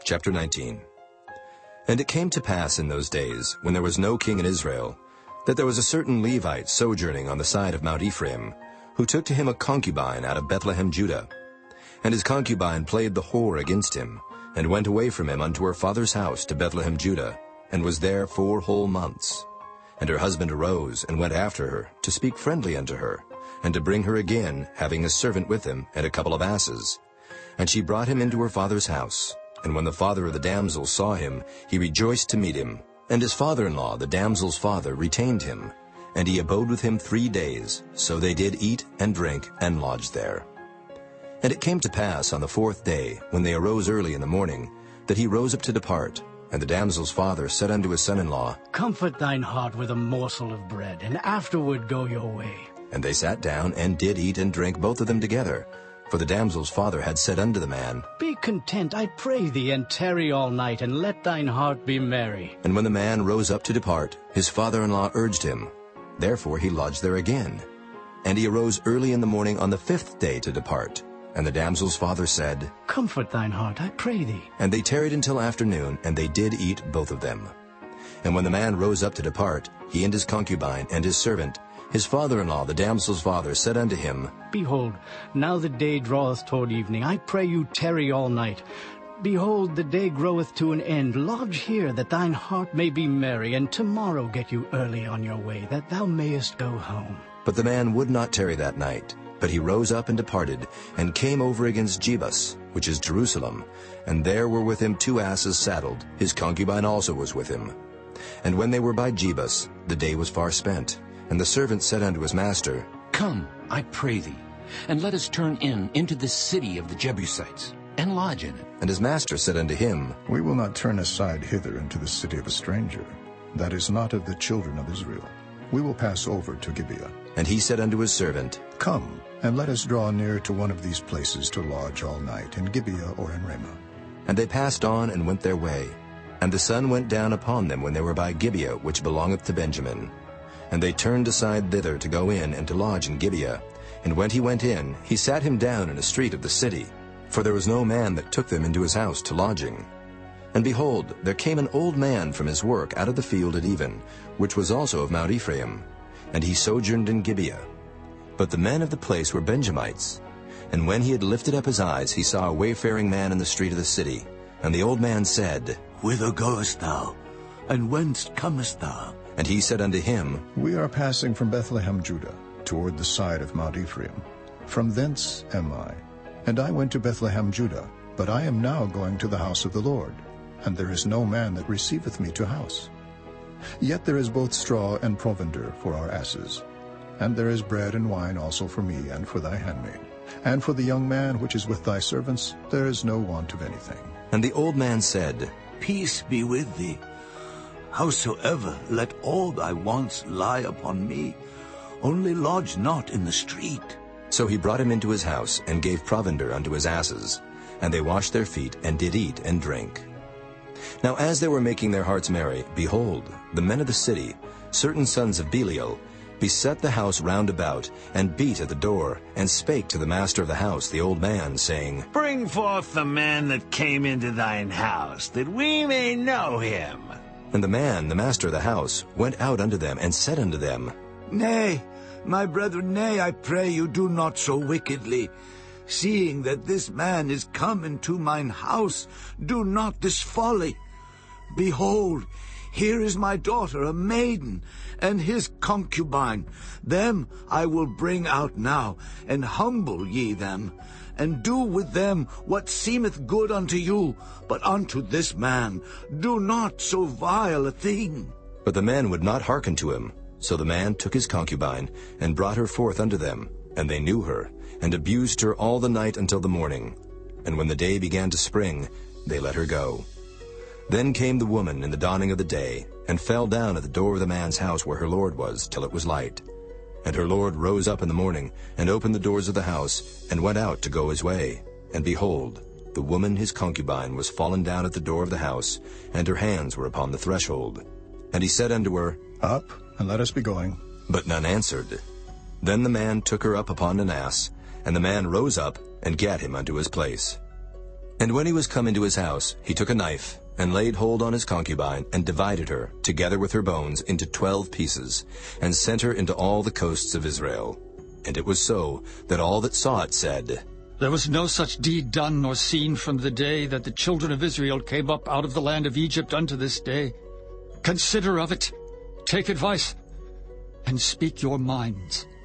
Chapter 19. And it came to pass in those days, when there was no king in Israel, that there was a certain Levite sojourning on the side of Mount Ephraim, who took to him a concubine out of Bethlehem, Judah. And his concubine played the whore against him, and went away from him unto her father's house to Bethlehem, Judah, and was there 4 whole months. And her husband arose, and went after her, to speak friendly unto her, and to bring her again, having a servant with him, and a couple of asses. And she brought him into her father's house. And when the father of the damsel saw him, he rejoiced to meet him. And his father-in-law, the damsel's father, retained him. And he abode with him 3 days. So they did eat and drink, and lodged there. And it came to pass on the 4th day, when they arose early in the morning, that he rose up to depart. And the damsel's father said unto his son-in-law, Comfort thine heart with a morsel of bread, and afterward go your way. And they sat down, and did eat and drink both of them together. For the damsel's father had said unto the man, Be content, I pray thee, and tarry all night, and let thine heart be merry. And when the man rose up to depart, his father-in-law urged him. Therefore he lodged there again. And he arose early in the morning on the 5th day to depart. And the damsel's father said, Comfort thine heart, I pray thee. And they tarried until afternoon, and they did eat both of them. And when the man rose up to depart, he and his concubine and his servant, his father-in-law, the damsel's father, said unto him, Behold, now the day draweth toward evening. I pray you tarry all night. Behold, the day groweth to an end. Lodge here, that thine heart may be merry, and tomorrow get you early on your way, that thou mayest go home. But the man would not tarry that night. But he rose up and departed, and came over against Jebus, which is Jerusalem. And there were with him 2 asses saddled. His concubine also was with him. And when they were by Jebus, the day was far spent. And the servant said unto his master, Come, I pray thee, and let us turn into this city of the Jebusites, and lodge in it. And his master said unto him, We will not turn aside hither into the city of a stranger, that is not of the children of Israel. We will pass over to Gibeah. And he said unto his servant, Come, and let us draw near to one of these places to lodge all night, in Gibeah or in Ramah. And they passed on and went their way. And the sun went down upon them when they were by Gibeah, which belongeth to Benjamin. And they turned aside thither to go in and to lodge in Gibeah. And when he went in, he sat him down in a street of the city, for there was no man that took them into his house to lodging. And behold, there came an old man from his work out of the field at even, which was also of Mount Ephraim, and he sojourned in Gibeah. But the men of the place were Benjamites. And when he had lifted up his eyes, he saw a wayfaring man in the street of the city. And the old man said, Whither goest thou, and whence comest thou? And he said unto him, We are passing from Bethlehem, Judah, toward the side of Mount Ephraim. From thence am I. And I went to Bethlehem, Judah, but I am now going to the house of the Lord, and there is no man that receiveth me to house. Yet there is both straw and provender for our asses. And there is bread and wine also for me and for thy handmaid. And for the young man which is with thy servants there is no want of anything. And the old man said, Peace be with thee. Howsoever, let all thy wants lie upon me. Only lodge not in the street. So he brought him into his house, and gave provender unto his asses. And they washed their feet, and did eat and drink. Now as they were making their hearts merry, behold, the men of the city, certain sons of Belial, beset the house round about, and beat at the door, and spake to the master of the house, the old man, saying, Bring forth the man that came into thine house, that we may know him. And the man, the master of the house, went out unto them, and said unto them, Nay, my brethren, nay, I pray you, do not so wickedly. Seeing that this man is come into mine house, do not this folly. Behold, here is my daughter, a maiden, and his concubine. Them I will bring out now, and humble ye them, and do with them what seemeth good unto you. But unto this man do not so vile a thing. But the men would not hearken to him. So the man took his concubine, and brought her forth unto them. And they knew her, and abused her all the night until the morning. And when the day began to spring, they let her go. Then came the woman in the dawning of the day, and fell down at the door of the man's house where her lord was, till it was light. And her lord rose up in the morning, and opened the doors of the house, and went out to go his way. And behold, the woman his concubine was fallen down at the door of the house, and her hands were upon the threshold. And he said unto her, Up, and let us be going. But none answered. Then the man took her up upon an ass, and the man rose up, and gat him unto his place. And when he was come into his house, he took a knife, and laid hold on his concubine, and divided her, together with her bones, into 12 pieces, and sent her into all the coasts of Israel. And it was so, that all that saw it said, There was no such deed done nor seen from the day that the children of Israel came up out of the land of Egypt unto this day. Consider of it, take advice, and speak your minds.